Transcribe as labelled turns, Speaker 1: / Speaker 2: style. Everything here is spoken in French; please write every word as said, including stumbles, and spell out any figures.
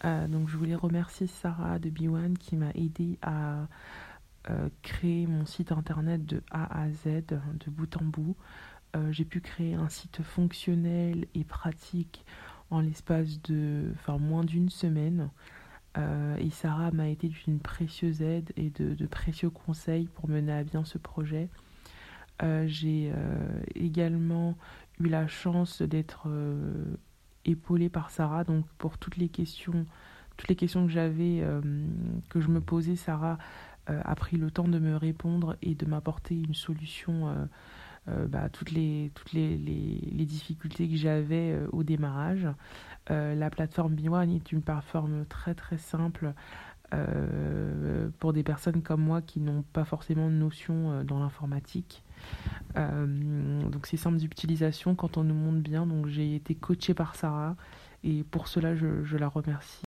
Speaker 1: Euh, donc je voulais remercier Sarah de B un qui m'a aidé à euh, créer mon site internet de A à Z, de bout en bout. Euh, j'ai pu créer un site fonctionnel et pratique en l'espace de enfin, moins d'une semaine. Euh, et Sarah m'a été d'une précieuse aide et de, de précieux conseils pour mener à bien ce projet. Euh, j'ai euh, également eu la chance d'être euh, épaulée par Sarah, donc pour toutes les questions, toutes les questions que j'avais, euh, que je me posais, Sarah euh, a pris le temps de me répondre et de m'apporter une solution euh, euh, bah, toutes les, toutes les, les, les difficultés que j'avais euh, au démarrage. Euh, la plateforme B un est une plateforme très très simple euh, pour des personnes comme moi qui n'ont pas forcément de notion euh, dans l'informatique. Euh, donc c'est simple d'utilisation quand on nous montre bien. Donc j'ai été coachée par Sarah et pour cela je, je la remercie.